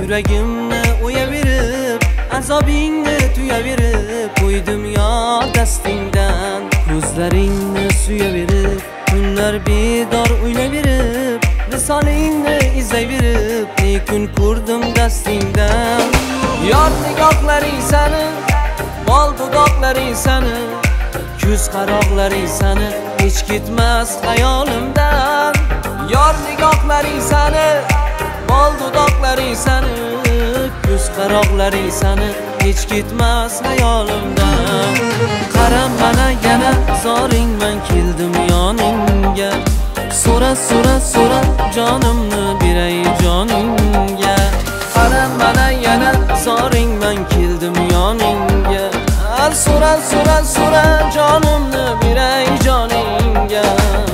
Yuragimni o'yaverib, azobingni tuyaverib, qo'ydim yor dastingdan. Ko'zlaringni suyaverib, kunlar bedor o'ynaverib, misolingni izlayverib, ne kun ko'rdim dastingdan. Yor nigohlaring sani, mol dudoqlaring sani, ko'z qaroqlaring sani, hech ketmas xayolimdan. Yor nigohlaring sani, mol dudoqlaring sani, ko'z qaroqlaring sani, hech ketmas xayolimdan. Qaram mana yana zoringman, keldim yoningga. So'ra so'ra so'ra jonimni beray joningga. Qaram mana yana zoringman, keldim yoningga. So'ra so'ra so'ra jonimni beray joningga.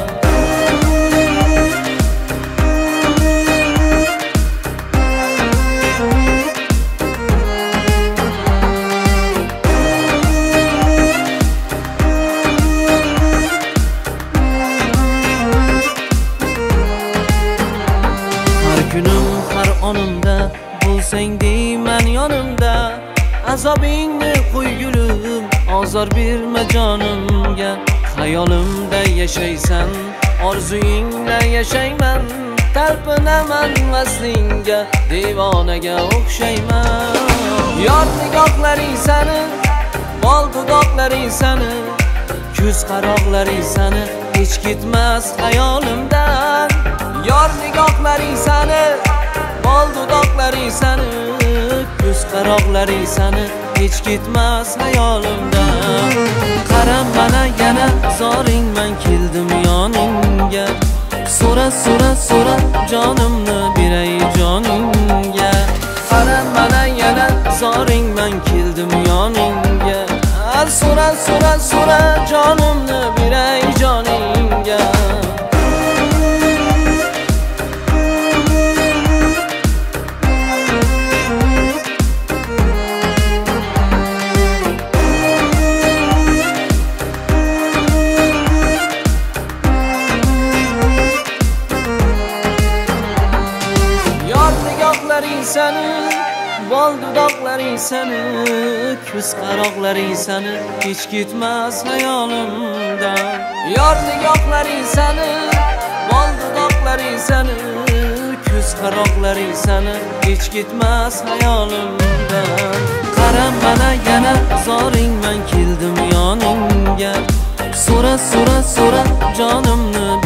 Kunim har onimda bo'lsang deyman yonimda. Azobingni qo'ygulum, ozor berma jonimga. Xayolimda yashaysan, orzuyingda yashayman. Talpinaman vaslingga, devonaga o'xshayman. Yor nigohlaring sani, mol dudoqlaring sani, ko'z qaroqlaring sani, hech ketmas xayolimdan. Yor nigohlaring sani, mol dudoqlaring sani, ko'z qaroqlaring sani, hech ketmas xayolimdan. Qaram mana yana zoringman, keldim yoningga. So'ra so'ra so'ra jonimni beray joningga. Qaram mana yana zoringman, keldim yoningga. So'ra so'ra so'ra jonimni beray joningga. Sani, bol dudoqlaring sani, ko'z qaroqlaring sani, hech ketmas xayolimdan. Yor nigohlaring sani, bol dudoqlaring sani, ko'z qaroqlaring sani, hech ketmas xayolimdan. Qaram mana yana zoringman, keldim yoningga. So'ra so'ra so'ra jonimni